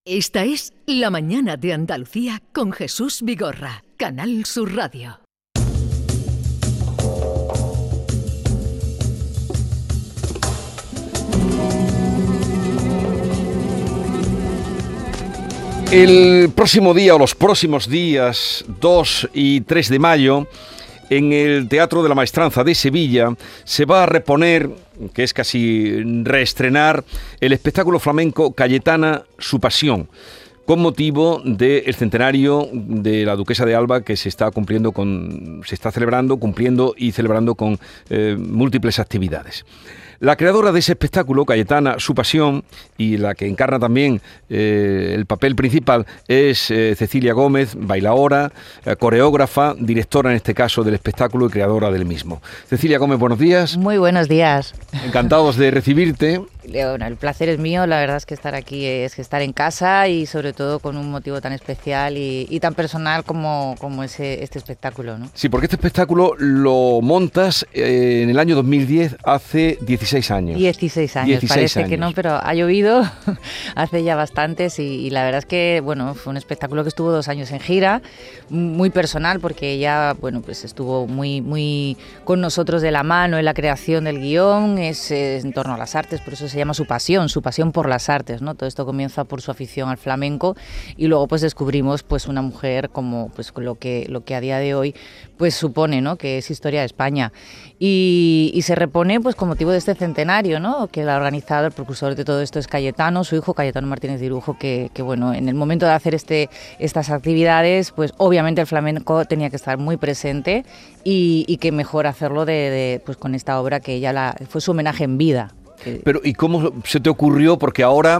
Esta es La Mañana de Andalucía con Jesús Vigorra, Canal Sur Radio. El próximo día o los próximos días, 2 y 3 de mayo, en el Teatro de la Maestranza de Sevilla se va a reponer, que es casi reestrenar, el espectáculo flamenco Cayetana, su pasión, con motivo del centenario de la Duquesa de Alba, que se está celebrando con múltiples actividades. La creadora de ese espectáculo, Cayetana, su pasión, y la que encarna también el papel principal, es Cecilia Gómez, bailaora, coreógrafa, directora en este caso del espectáculo y creadora del mismo. Cecilia Gómez, buenos días. Muy buenos días. Encantados de recibirte. Bueno, el placer es mío, la verdad es que estar aquí es que estar en casa y sobre todo con un motivo tan especial y tan personal como este espectáculo, ¿no? Sí, porque este espectáculo lo montas en el año 2010, hace 16 años. 16 años, 16 parece años. Que no, pero ha llovido hace ya bastantes y la verdad es que, bueno, fue un espectáculo que estuvo 2 años en gira, muy personal porque ella, bueno, pues estuvo muy con nosotros de la mano en la creación del guión, es en torno a las artes, por eso se llama su pasión por las artes, ¿no? Todo esto comienza por su afición al flamenco y luego pues descubrimos pues una mujer como pues lo que a día de hoy pues supone, ¿no? Que es historia de España y se repone pues con motivo de este centenario, ¿no? Que el organizador, el precursor de todo esto es Cayetano, su hijo Cayetano Martínez de Irujo, que bueno, en el momento de hacer estas actividades pues obviamente el flamenco tenía que estar muy presente y que mejor hacerlo pues con esta obra que ella fue su homenaje en vida. Pero ¿y cómo se te ocurrió? Porque ahora,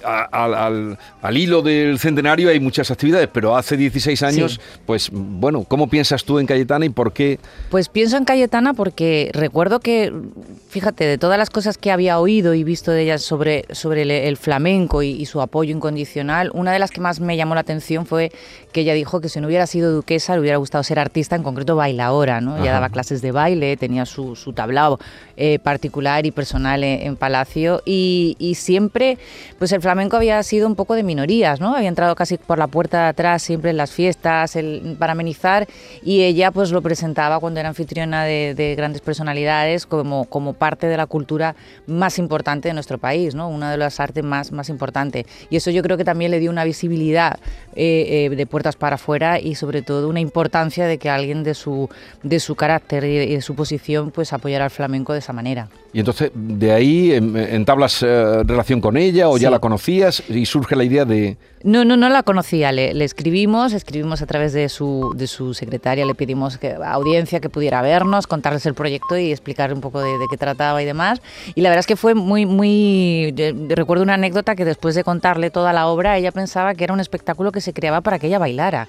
al hilo del centenario hay muchas actividades, pero hace 16 años, sí. Pues bueno, ¿cómo piensas tú en Cayetana y por qué? Pues pienso en Cayetana porque recuerdo que, fíjate, de todas las cosas que había oído y visto de ella sobre el flamenco y su apoyo incondicional, una de las que más me llamó la atención fue que ella dijo que si no hubiera sido duquesa le hubiera gustado ser artista, en concreto bailaora, ¿no? Ella daba clases de baile, tenía su tablao particular y personal en Palacio y siempre pues el flamenco había sido un poco de minorías, ¿no? Había entrado casi por la puerta de atrás siempre en las fiestas para amenizar y ella pues lo presentaba cuando era anfitriona de grandes personalidades como parte de la cultura más importante de nuestro país, ¿no? Una de las artes más importantes y eso yo creo que también le dio una visibilidad de puertas para afuera y sobre todo una importancia de que alguien de su carácter y de su posición pues apoyara al flamenco de esa manera. Y entonces de ahí entablas relación con ella o sí. Ya la conocías y surge la idea de... No la conocía, le escribimos a través de su secretaria, le pedimos audiencia que pudiera vernos, contarles el proyecto y explicar un poco de qué trataba y demás. Y la verdad es que fue recuerdo una anécdota que después de contarle toda la obra, ella pensaba que era un espectáculo que se creaba para que ella bailara.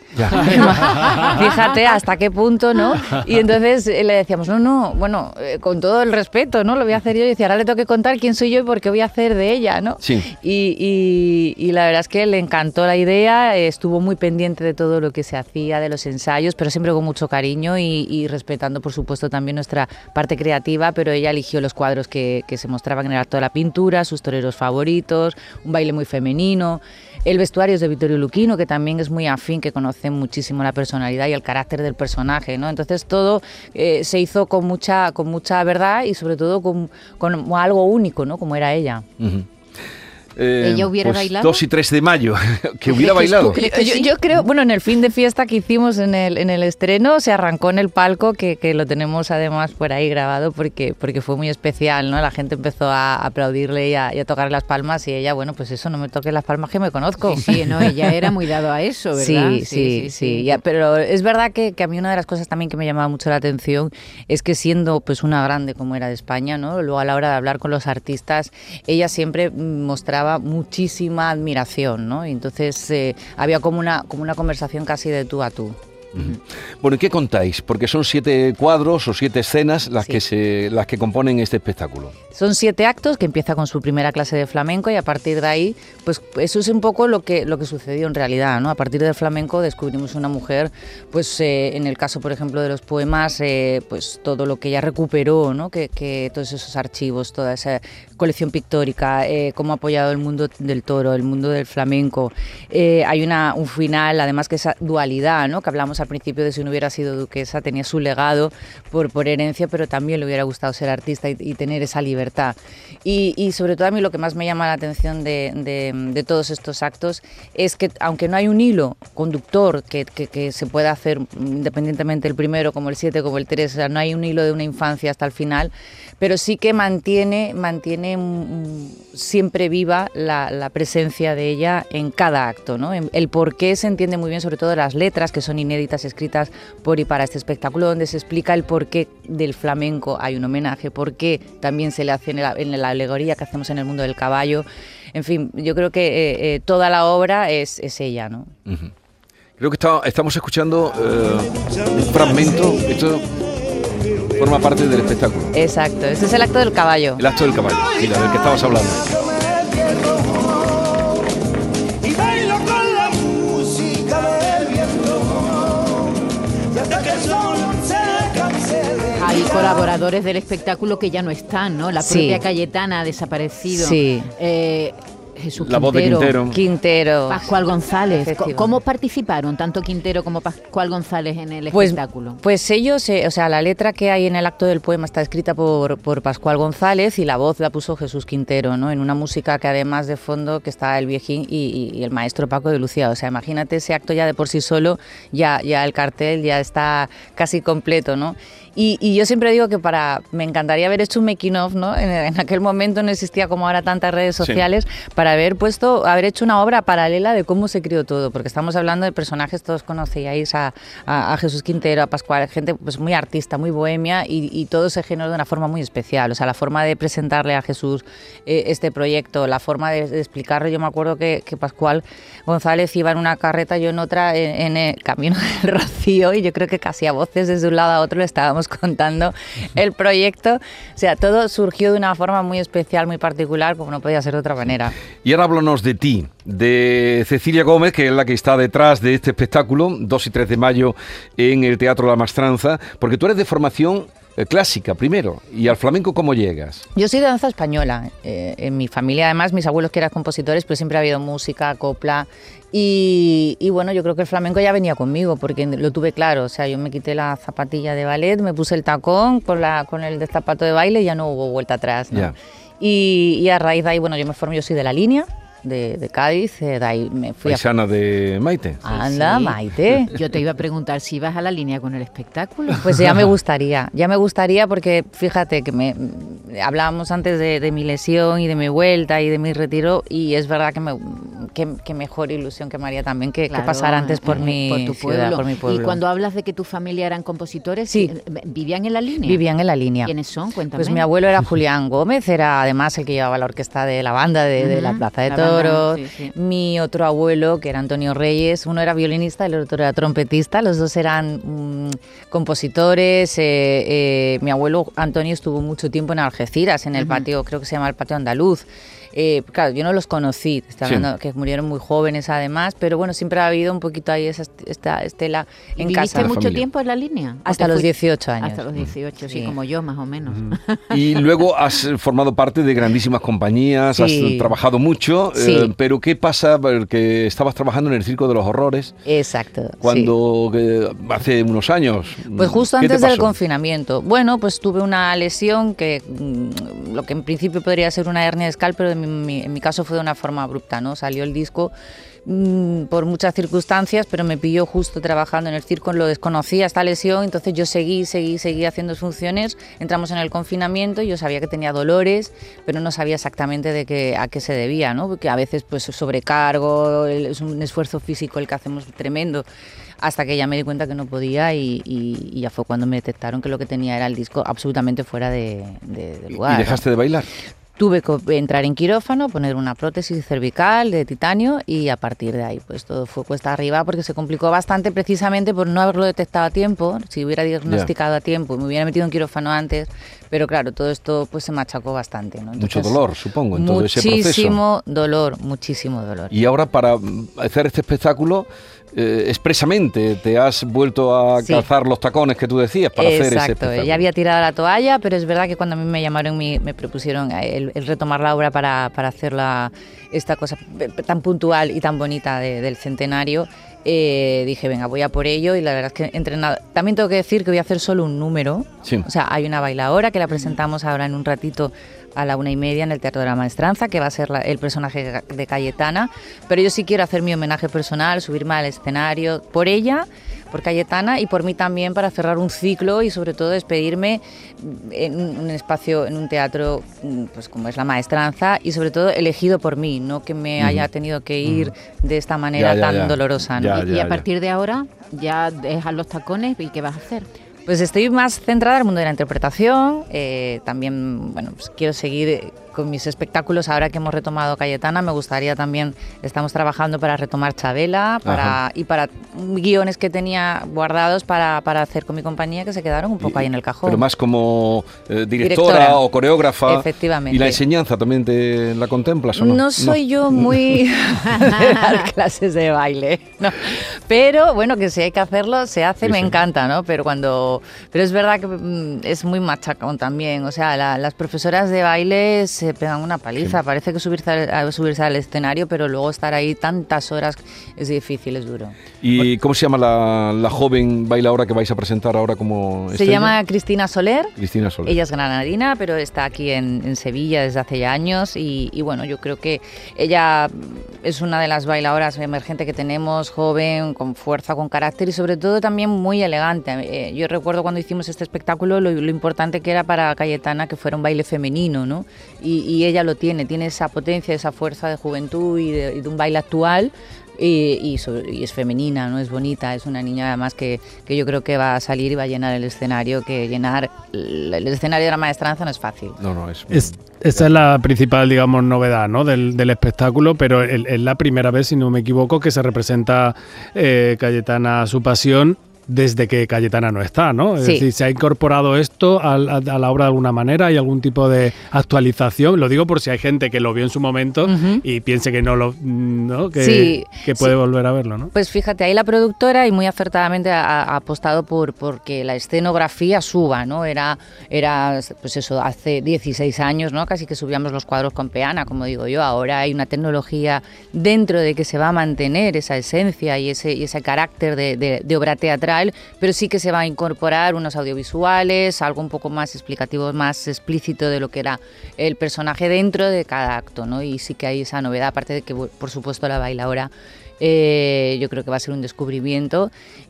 Fíjate hasta qué punto, ¿no? Y entonces le decíamos, bueno, con todo el respeto, ¿no? Lo voy a hacer yo y decía, ahora le tengo que contar quién soy yo y por qué voy a hacer de ella, ¿no? Sí. Y la verdad es que le encantó la idea, estuvo muy pendiente de todo lo que se hacía, de los ensayos, pero siempre con mucho cariño y respetando, por supuesto, también nuestra parte creativa, pero ella eligió los cuadros que se mostraban en el acto de la pintura, sus toreros favoritos, un baile muy femenino. El vestuario es de Vittorio Luchino, que también es muy afín, que conoce muchísimo la personalidad y el carácter del personaje, ¿no? Entonces todo se hizo con mucha verdad y sobre todo con algo único, ¿no? Como era ella. Uh-huh. ¿Ella hubiera pues bailado? 2 y 3 de mayo, que hubiera bailado. Yo creo, bueno, en el fin de fiesta que hicimos en el estreno, se arrancó en el palco, que lo tenemos además por ahí grabado, porque fue muy especial, ¿no? La gente empezó a aplaudirle y a tocarle las palmas y ella, bueno, pues eso, no me toques las palmas que me conozco. Sí, no, ella era muy dado a eso, ¿verdad? Sí. Ya, pero es verdad que a mí una de las cosas también que me llamaba mucho la atención es que siendo pues una grande como era de España, ¿no? Luego a la hora de hablar con los artistas, ella siempre mostraba muchísima admiración, ¿no? Y entonces había como una conversación casi de tú a tú. Uh-huh. Bueno, ¿y qué contáis? Porque son 7 cuadros o 7 escenas las que componen este espectáculo. Son 7 actos, que empieza con su primera clase de flamenco y a partir de ahí, pues eso es un poco lo que sucedió en realidad, ¿no? A partir del flamenco descubrimos una mujer, pues en el caso, por ejemplo, de los poemas, pues todo lo que ella recuperó, ¿no? Que todos esos archivos, toda esa colección pictórica, cómo ha apoyado el mundo del toro, el mundo del flamenco. Hay un final, además, que esa dualidad, ¿no?, que hablamos al principio de si no hubiera sido duquesa, tenía su legado por herencia, pero también le hubiera gustado ser artista y tener esa libertad. Y sobre todo a mí lo que más me llama la atención de todos estos actos es que, aunque no hay un hilo conductor que se pueda hacer independientemente el primero como el 7 como el 3, o sea, no hay un hilo de una infancia hasta el final, pero sí que mantiene siempre viva la presencia de ella en cada acto, ¿no? El por qué se entiende muy bien, sobre todo las letras, que son inéditas, escritas por y para este espectáculo, donde se explica el porqué del flamenco hay un homenaje, por qué también se le hace en la alegoría que hacemos en el mundo del caballo. En fin, yo creo que toda la obra es ella, ¿no? Uh-huh. Creo que estamos escuchando un fragmento. Esto forma parte del espectáculo. Exacto, este es el acto del caballo. El acto del caballo, mira, del que estabas hablando. Hay colaboradores del espectáculo que ya no están, ¿no? La propia Cayetana ha desaparecido. Sí. Jesús la voz de Quintero. Pascual González. ¿Cómo participaron tanto Quintero como Pascual González en el espectáculo? Pues ellos, o sea, la letra que hay en el acto del poema está escrita por Pascual González y la voz la puso Jesús Quintero, ¿no? En una música que además de fondo que está el Viejín y el maestro Paco de Lucía. O sea, imagínate ese acto ya de por sí solo, ya el cartel ya está casi completo, ¿no? Y yo siempre digo que me encantaría haber hecho un making of, ¿no? En aquel momento no existía como ahora tantas redes sociales, para haber hecho una obra paralela de cómo se creó todo, porque estamos hablando de personajes, todos conocíais a Jesús Quintero, a Pascual, gente pues muy artista, muy bohemia, y todo se generó de una forma muy especial. O sea, la forma de presentarle a Jesús este proyecto, la forma de explicarlo. Yo me acuerdo que Pascual González iba en una carreta, yo en otra, en el camino del Rocío, y yo creo que casi a voces desde un lado a otro le estábamos contando el proyecto. O sea, todo surgió de una forma muy especial, muy particular, como no podía ser de otra manera. Y ahora háblanos de ti, de Cecilia Gómez, que es la que está detrás de este espectáculo, 2 y 3 de mayo en el Teatro La Maestranza, porque tú eres de formación clásica primero, y al flamenco ¿cómo llegas? Yo soy de danza española, en mi familia además, mis abuelos que eran compositores, pues siempre ha habido música, copla, y bueno, yo creo que el flamenco ya venía conmigo, porque lo tuve claro. O sea, yo me quité la zapatilla de ballet, me puse el tacón con el de zapato de baile y ya no hubo vuelta atrás, ¿no? Y a raíz de ahí, bueno, yo soy de la línea de Cádiz, de ahí me fui paisana de Maite. Anda, sí. Maite. Yo te iba a preguntar si ibas a la línea con el espectáculo. Pues ya me gustaría porque fíjate que hablábamos antes de mi lesión y de mi vuelta y de mi retiro, y es verdad que mejor ilusión que me haría también que pasar antes por mi ciudad, por mi pueblo. Y cuando hablas de que tu familia eran compositores, sí. ¿Vivían en la línea? Vivían en la línea. ¿Quiénes son? Cuéntame. Pues mi abuelo era Julián Gómez, era además el que llevaba la orquesta de la banda de la Plaza de Toros. Sí. Mi otro abuelo, que era Antonio Reyes, uno era violinista y el otro era trompetista, los dos eran compositores. Mi abuelo Antonio estuvo mucho tiempo en Algeciras, en el patio, creo que se llama el Patio Andaluz. Claro, yo no los conocí, hablando que murieron muy jóvenes además, pero bueno, siempre ha habido un poquito ahí esta estela en casa. ¿Viviste mucho tiempo en la línea? Hasta los 18 años. Hasta los 18, sí, como yo más o menos. Y luego has formado parte de grandísimas compañías, has trabajado mucho, pero ¿qué pasa? Porque estabas trabajando en el Circo de los Horrores. Exacto. Cuando hace unos años. Pues justo antes del confinamiento. Bueno, pues tuve una lesión que lo que en principio podría ser una hernia discal, pero en mi caso fue de una forma abrupta, ¿no? Salió el disco por muchas circunstancias, pero me pilló justo trabajando en el circo, lo desconocía esta lesión, entonces yo seguí haciendo funciones. Entramos en el confinamiento y yo sabía que tenía dolores, pero no sabía exactamente a qué se debía, ¿no? Porque a veces pues sobrecargo, es un esfuerzo físico el que hacemos tremendo, hasta que ya me di cuenta que no podía y ya fue cuando me detectaron que lo que tenía era el disco absolutamente fuera de lugar. ¿Y dejaste de bailar? Tuve que entrar en quirófano, poner una prótesis cervical de titanio y a partir de ahí pues todo fue cuesta arriba, porque se complicó bastante precisamente por no haberlo detectado a tiempo. Si hubiera diagnosticado a tiempo, me hubiera metido en quirófano antes, pero claro, todo esto pues se machacó bastante, ¿no? Entonces, mucho dolor, supongo, en todo ese proceso. Muchísimo dolor. Y ahora para hacer este espectáculo expresamente te has vuelto a calzar los tacones que tú decías para hacer ese espectáculo. Exacto, ya había tirado la toalla, pero es verdad que cuando a mí me llamaron, me propusieron el retomar la obra para hacer esta cosa tan puntual y tan bonita del centenario, dije, venga, voy a por ello, y la verdad es que he entrenado. También tengo que decir que voy a hacer solo un número, o sea, hay una bailaora que la presentamos ahora en un ratito a la 1:30 en el Teatro de la Maestranza, que va a ser el personaje de Cayetana, pero yo sí quiero hacer mi homenaje personal, subirme al escenario por ella, por Cayetana, y por mí también, para cerrar un ciclo y sobre todo despedirme en un espacio, en un teatro pues como es la Maestranza, y sobre todo elegido por mí, no que me haya tenido que ir de esta manera tan dolorosa, ¿no? Y a partir de ahora ya dejas los tacones, ¿y qué vas a hacer? Pues estoy más centrada en el mundo de la interpretación, también, bueno, pues quiero seguir con mis espectáculos. Ahora que hemos retomado Cayetana, me gustaría también, estamos trabajando para retomar Chabela, y para guiones que tenía guardados para hacer con mi compañía, que se quedaron un poco ahí en el cajón. Pero más como directora o coreógrafa. Efectivamente. ¿Y la enseñanza también la contemplas o no? No soy yo muy de dar clases de baile, no. Pero bueno, que si hay que hacerlo, se hace, me encanta, ¿no? Pero es verdad que es muy machacón también, o sea, las profesoras de baile se pegan una paliza, parece que subirse al escenario, pero luego estar ahí tantas horas es difícil, es duro. ¿Y cómo se llama la joven bailaora que vais a presentar ahora como estrella? Se llama Cristina Soler. Cristina Soler. Ella es granadina, pero está aquí en Sevilla desde hace ya años, y bueno, yo creo que ella es una de las bailadoras emergentes que tenemos, joven, con fuerza, con carácter y sobre todo también muy elegante. Yo recuerdo cuando hicimos este espectáculo lo importante que era para Cayetana que fuera un baile femenino, ¿no? Y ella lo tiene esa potencia, esa fuerza de juventud y de un baile actual. Y es femenina, no es bonita, es una niña además que yo creo que va a salir y va a llenar el escenario, que llenar el escenario de la Maestranza no es fácil. Esa es la principal, digamos, novedad, ¿no? del espectáculo, pero es la primera vez, si no me equivoco, que se representa Cayetana Su Pasión desde que Cayetana no está, ¿no? Es decir, ¿se ha incorporado esto a la obra de alguna manera? ¿Hay algún tipo de actualización? Lo digo por si hay gente que lo vio en su momento y piense que que puede volver a verlo, ¿no? Pues fíjate, ahí la productora, y muy acertadamente, ha apostado porque la escenografía suba, ¿no? Era pues eso, hace 16 años, ¿no? Casi que subíamos los cuadros con peana, como digo yo. Ahora hay una tecnología dentro de que se va a mantener esa esencia y ese carácter de obra teatral, pero sí que se va a incorporar unos audiovisuales, algo un poco más explicativo, más explícito de lo que era el personaje dentro de cada acto, ¿no? Y sí que hay esa novedad, aparte de que, por supuesto, la bailaora yo creo que va a ser un descubrimiento,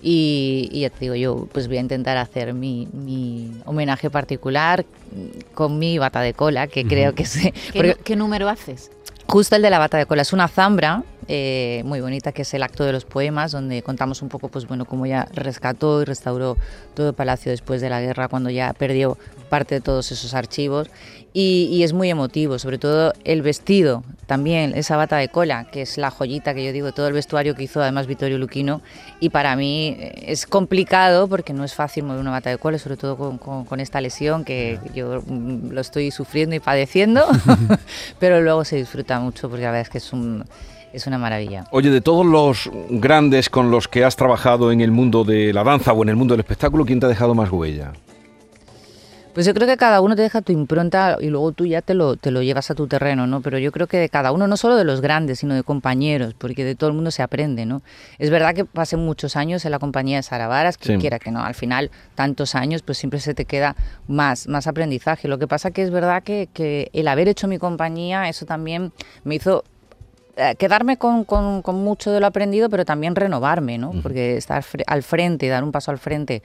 y ya te digo, yo pues voy a intentar hacer mi homenaje particular con mi bata de cola, que creo que sé. ¿Qué número haces? Justo el de la bata de cola, es una zambra muy bonita, que es el acto de los poemas, donde contamos un poco, pues bueno, cómo ella rescató y restauró todo el palacio después de la guerra, cuando ya perdió parte de todos esos archivos, y es muy emotivo, sobre todo el vestido, también esa bata de cola, que es la joyita que yo digo, todo el vestuario que hizo además Vittorio Luchino, y para mí es complicado porque no es fácil mover una bata de cola, sobre todo con esta lesión que yo lo estoy sufriendo y padeciendo, pero luego se disfruta mucho porque la verdad es que es una maravilla. Oye, de todos los grandes con los que has trabajado en el mundo de la danza o en el mundo del espectáculo, ¿quién te ha dejado más huella? Pues yo creo que cada uno te deja tu impronta y luego tú ya te lo llevas a tu terreno, ¿no? Pero yo creo que de cada uno, no solo de los grandes, sino de compañeros, porque de todo el mundo se aprende, ¿no? Es verdad que pasé muchos años en la compañía de Sara Varas, que quiera que no, al final, tantos años, pues siempre se te queda más aprendizaje. Lo que pasa que es verdad que el haber hecho mi compañía, eso también me hizo quedarme con mucho de lo aprendido, pero también renovarme, ¿no? Porque estar al frente, dar un paso al frente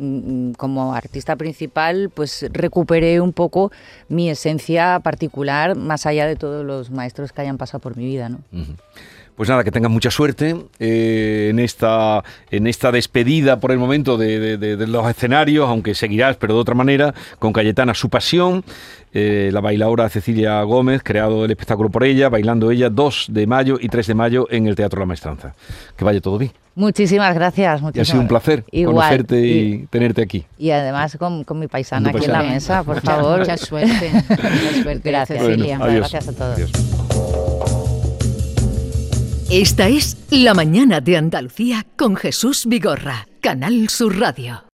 como artista principal, pues recuperé un poco mi esencia particular, más allá de todos los maestros que hayan pasado por mi vida, ¿no? Pues nada, que tengas mucha suerte en esta despedida por el momento de los escenarios, aunque seguirás, pero de otra manera, con Cayetana Su Pasión, la bailaora Cecilia Gómez, creado el espectáculo por ella, bailando ella 2 de mayo y 3 de mayo en el Teatro La Maestranza. Que vaya todo bien. Muchísimas gracias. Y ha sido un placer conocerte y tenerte aquí. Y además con mi paisana aquí en la mesa, por favor. Mucha suerte. Mucha suerte. Gracias, Cecilia. Bueno, gracias a todos. Adiós. Esta es La Mañana de Andalucía con Jesús Vigorra, Canal Sur Radio.